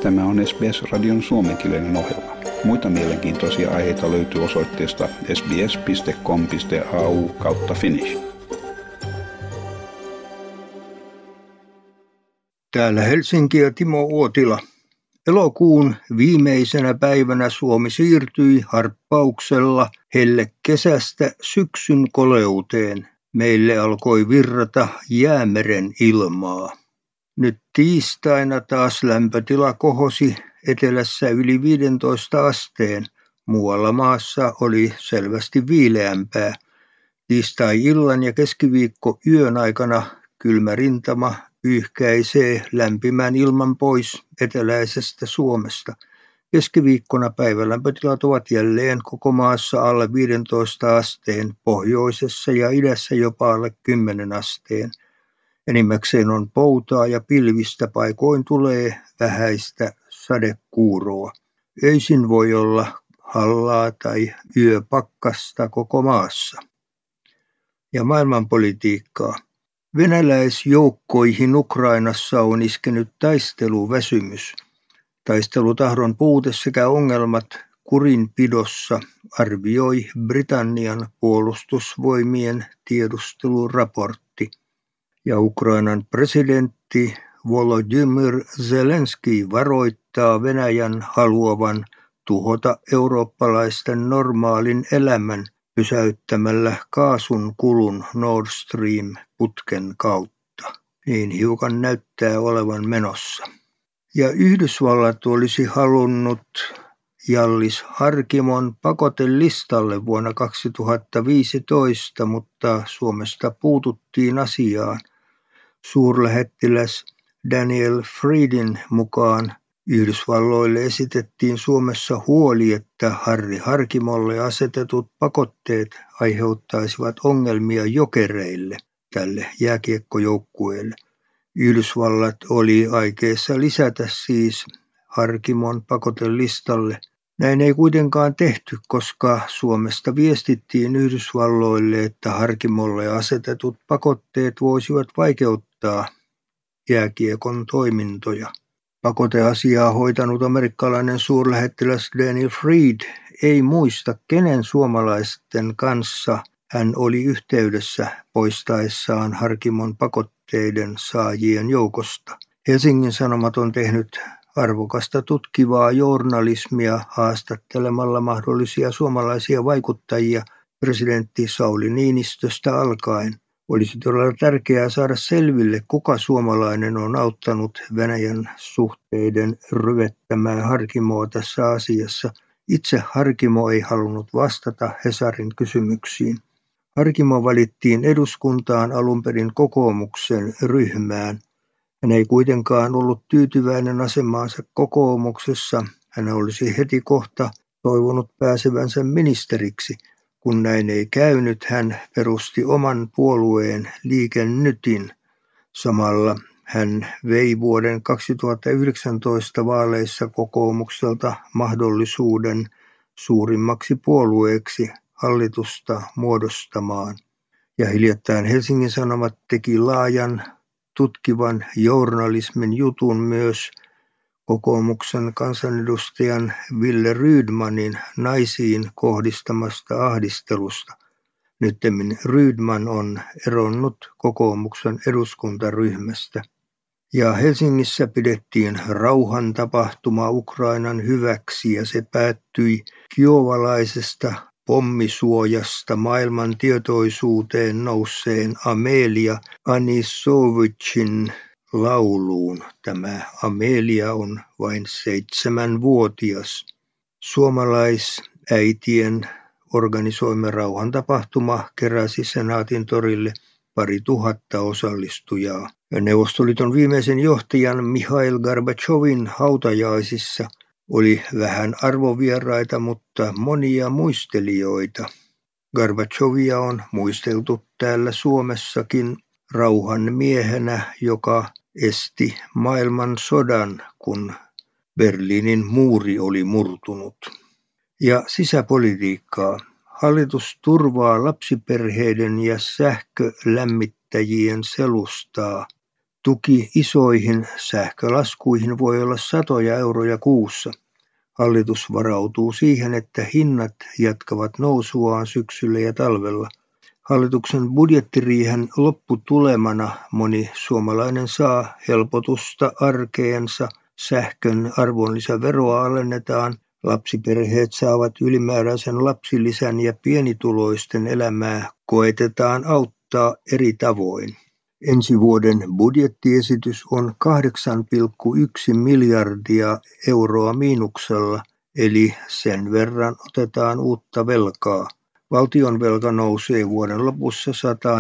Tämä on SBS-radion suomenkielinen ohjelma. Muita mielenkiintoisia aiheita löytyy osoitteesta sbs.com.au/finnish. Täällä Helsinki ja Timo Uotila. Elokuun viimeisenä päivänä Suomi siirtyi harppauksella hellekesästä syksyn koleuteen. Meille alkoi virrata Jäämeren ilmaa. Nyt tiistaina taas lämpötila kohosi etelässä yli 15 asteen. Muualla maassa oli selvästi viileämpää. Tiistai-illan ja keskiviikko yön aikana kylmä rintama pyyhkäisee lämpimän ilman pois eteläisestä Suomesta. Keskiviikkona päivälämpötilat ovat jälleen koko maassa alle 15 asteen, pohjoisessa ja idässä jopa alle 10 asteen. Enimmäkseen on poutaa ja pilvistä, paikoin tulee vähäistä sadekuuroa. Öisin voi olla hallaa tai yöpakkasta koko maassa. Ja maailmanpolitiikkaa. Venäläisjoukkoihin Ukrainassa on iskenyt taisteluväsymys. Taistelutahdon puute sekä ongelmat kurinpidossa, arvioi Britannian puolustusvoimien tiedusteluraportti. Ja Ukrainan presidentti Volodymyr Zelenski varoittaa Venäjän haluavan tuhota eurooppalaisten normaalin elämän pysäyttämällä kaasun kulun Nord Stream-putken kautta. Niin hiukan näyttää olevan menossa. Ja Yhdysvallat olisi halunnut Hjallis Harkimon pakotelistalle vuonna 2015, mutta Suomesta puututtiin asiaan. Suurlähettiläs Daniel Friedin mukaan Yhdysvalloille esitettiin Suomessa huoli, että Harri Harkimolle asetetut pakotteet aiheuttaisivat ongelmia Jokereille, tälle jääkiekkojoukkueelle. Yhdysvallat oli aikeessa lisätä siis Harkimon pakotelistalle. Näin ei kuitenkaan tehty, koska Suomesta viestittiin Yhdysvalloille, että Harkimolle asetetut pakotteet voisivat vaikeuttaa jääkiekon toimintoja. Pakoteasiaa hoitanut amerikkalainen suurlähettiläs Daniel Fried ei muista, kenen suomalaisten kanssa hän oli yhteydessä poistaessaan Harkimon pakotteiden saajien joukosta. Helsingin Sanomat on tehnyt arvokasta tutkivaa journalismia haastattelemalla mahdollisia suomalaisia vaikuttajia presidentti Sauli Niinistöstä alkaen. Olisi todella tärkeää saada selville, kuka suomalainen on auttanut Venäjän suhteiden ryvettämään Harkimoa tässä asiassa. Itse Harkimo ei halunnut vastata Hesarin kysymyksiin. Harkimo valittiin eduskuntaan alun perin kokoomuksen ryhmään. Hän ei kuitenkaan ollut tyytyväinen asemaansa kokoomuksessa. Hän olisi heti kohta toivonut pääsevänsä ministeriksi. Kun näin ei käynyt, hän perusti oman puolueen Liike Nytin. Samalla hän vei vuoden 2019 vaaleissa kokoomukselta mahdollisuuden suurimmaksi puolueeksi hallitusta muodostamaan. Ja hiljattain Helsingin Sanomat teki laajan tutkivan journalismin jutun myös kokoomuksen kansanedustajan Wille Rydmanin naisiin kohdistamasta ahdistelusta. Nyttemmin Rydman on eronnut kokoomuksen eduskuntaryhmästä. Ja Helsingissä pidettiin rauhantapahtuma Ukrainan hyväksi ja se päättyi kiovalaisesta pommisuojasta maailman tietoisuuteen nousseen Amelia Anisovicin lauluun. Tämä Amelia on vain 7-vuotias. Suomalaisäitien organisoima rauhantapahtuma keräsi Senaatin torille 2000 osallistujaa. Neuvostoliiton viimeisen johtajan Mikhail Gorbachevin hautajaisissa oli vähän arvovieraita, mutta monia muistelijoita. Gorbachevia on muisteltu täällä Suomessakin rauhan miehenä, joka esti maailmansodan, kun Berliinin muuri oli murtunut. Ja sisäpolitiikkaa. Hallitus turvaa lapsiperheiden ja sähkölämmittäjien selustaa. Tuki isoihin sähkölaskuihin voi olla satoja euroja kuussa. Hallitus varautuu siihen, että hinnat jatkavat nousuaan syksyllä ja talvella. Hallituksen budjettiriihen lopputulemana moni suomalainen saa helpotusta arkeensa. Sähkön arvonlisäveroa alennetaan, lapsiperheet saavat ylimääräisen lapsilisän ja pienituloisten elämää koetetaan auttaa eri tavoin. Ensi vuoden budjettiesitys on 8,1 miljardia euroa miinuksella, eli sen verran otetaan uutta velkaa. Valtionvelka nousee vuoden lopussa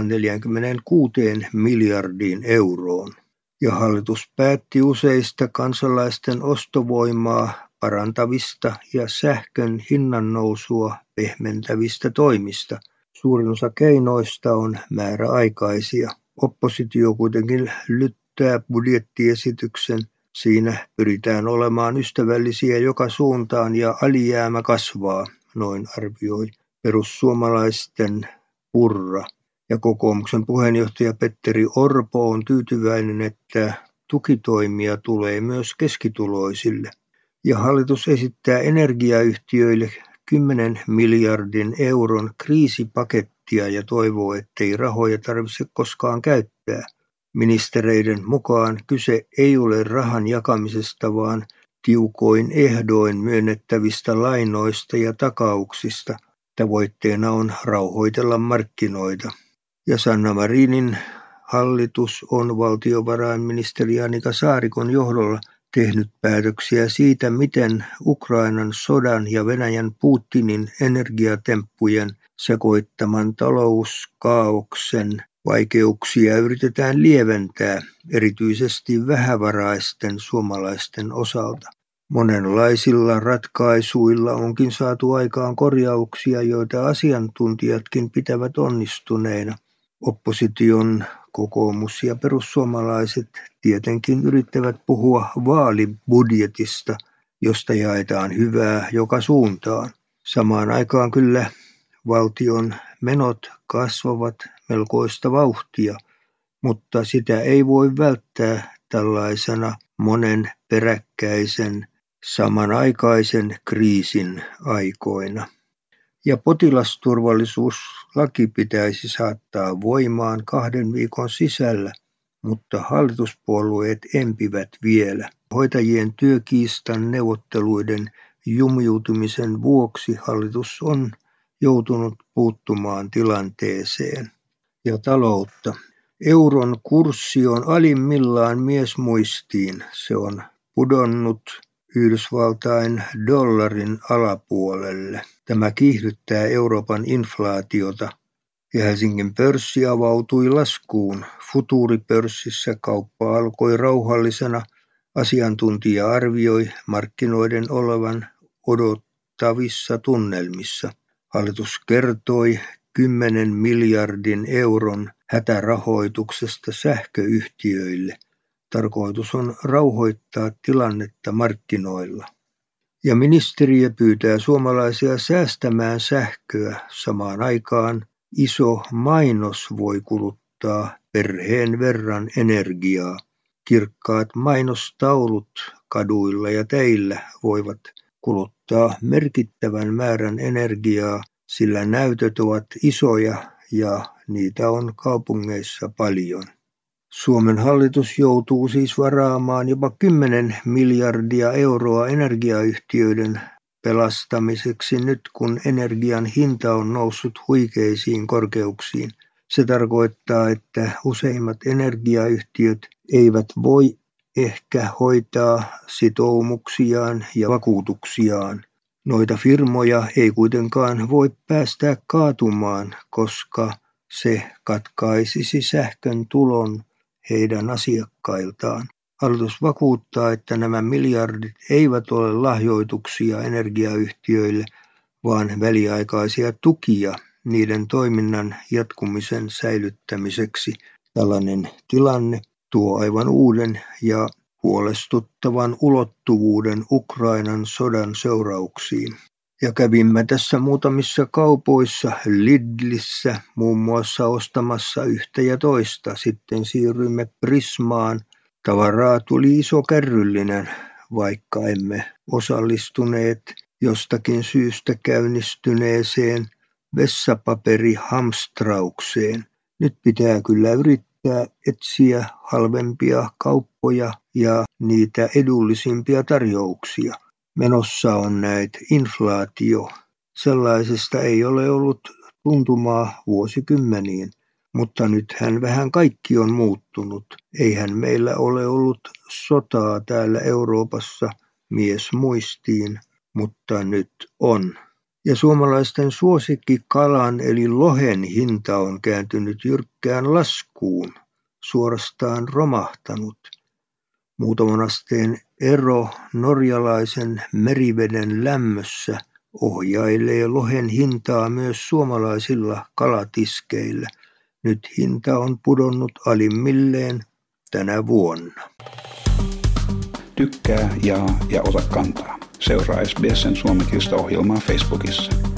146 miljardiin euroon. Ja hallitus päätti useista kansalaisten ostovoimaa parantavista ja sähkön hinnan nousua pehmentävistä toimista. Suurin osa keinoista on määräaikaisia. Oppositio kuitenkin lyttää budjettiesityksen. Siinä pyritään olemaan ystävällisiä joka suuntaan ja alijäämä kasvaa, noin arvioi perussuomalaisten Purra. Ja kokoomuksen puheenjohtaja Petteri Orpo on tyytyväinen, että tukitoimia tulee myös keskituloisille. Ja hallitus esittää energiayhtiöille 10 miljardin euron kriisipakettia ja toivoo, ettei rahoja tarvitse koskaan käyttää. Ministereiden mukaan kyse ei ole rahan jakamisesta, vaan tiukoin ehdoin myönnettävistä lainoista ja takauksista. Tavoitteena on rauhoitella markkinoita. Ja Sanna Marinin hallitus on valtiovarainministeri Annika Saarikon johdolla tehnyt päätöksiä siitä, miten Ukrainan sodan ja Venäjän Putinin energiatemppujen sekoittaman talouskaaoksen vaikeuksia yritetään lieventää, erityisesti vähävaraisten suomalaisten osalta. Monenlaisilla ratkaisuilla onkin saatu aikaan korjauksia, joita asiantuntijatkin pitävät onnistuneina. Opposition kokoomus ja perussuomalaiset tietenkin yrittävät puhua vaalibudjetista, josta jaetaan hyvää joka suuntaan. Samaan aikaan kyllä valtion menot kasvavat melkoista vauhtia, mutta sitä ei voi välttää tällaisena monen peräkkäisen samanaikaisen kriisin aikoina. Ja potilasturvallisuuslaki pitäisi saattaa voimaan 2 viikon sisällä, mutta hallituspuolueet empivät vielä. Hoitajien työkiistan neuvotteluiden jumiutumisen vuoksi hallitus on joutunut puuttumaan tilanteeseen. Ja taloutta. Euron kurssi on alimmillaan miesmuistiin. Se on pudonnut Yhdysvaltain dollarin alapuolelle. Tämä kiihdyttää Euroopan inflaatiota. Ja Helsingin pörssi avautui laskuun. Futuuripörssissä kauppa alkoi rauhallisena. Asiantuntija arvioi markkinoiden olevan odottavissa tunnelmissa. Hallitus kertoi 10 miljardin euron hätärahoituksesta sähköyhtiöille. Tarkoitus on rauhoittaa tilannetta markkinoilla. Ja ministeriö pyytää suomalaisia säästämään sähköä. Samaan aikaan iso mainos voi kuluttaa perheen verran energiaa. Kirkkaat mainostaulut kaduilla ja teillä voivat kuluttaa merkittävän määrän energiaa, sillä näytöt ovat isoja ja niitä on kaupungeissa paljon. Suomen hallitus joutuu siis varaamaan jopa 10 miljardia euroa energiayhtiöiden pelastamiseksi nyt, kun energian hinta on noussut huikeisiin korkeuksiin. Se tarkoittaa, että useimmat energiayhtiöt eivät voi ehkä hoitaa sitoumuksiaan ja vakuutuksiaan. Noita firmoja ei kuitenkaan voi päästää kaatumaan, koska se katkaisisi sähkön tulon heidän asiakkailtaan. Hallitus vakuuttaa, että nämä miljardit eivät ole lahjoituksia energiayhtiöille, vaan väliaikaisia tukia niiden toiminnan jatkumisen säilyttämiseksi. Tällainen tilanne tuo aivan uuden ja huolestuttavan ulottuvuuden Ukrainan sodan seurauksiin. Ja kävimme tässä muutamissa kaupoissa, Lidlissä muun muassa ostamassa yhtä ja toista. Sitten siirryimme Prismaan. Tavaraa tuli iso kärryllinen, vaikka emme osallistuneet jostakin syystä käynnistyneeseen vessapaperihamstraukseen. Nyt pitää kyllä yrittää etsiä halvempia kauppoja ja niitä edullisimpia tarjouksia. Menossa on näitä inflaatio. Sellaisesta ei ole ollut tuntumaa vuosikymmeniin, mutta nythän vähän kaikki on muuttunut. Eihän meillä ole ollut sotaa täällä Euroopassa mies muistiin, mutta nyt on. Ja suomalaisten suosikkikalan eli lohen hinta on kääntynyt jyrkkään laskuun, suorastaan romahtanut. Muutaman asteen ero norjalaisen meriveden lämmössä ohjailee lohen hintaa myös suomalaisilla kalatiskeillä. Nyt hinta on pudonnut alimmilleen tänä vuonna. Tykkää, jaa ja ota kantaa. Seuraa SBS:n suomenkielistä ohjelmaa Facebookissa.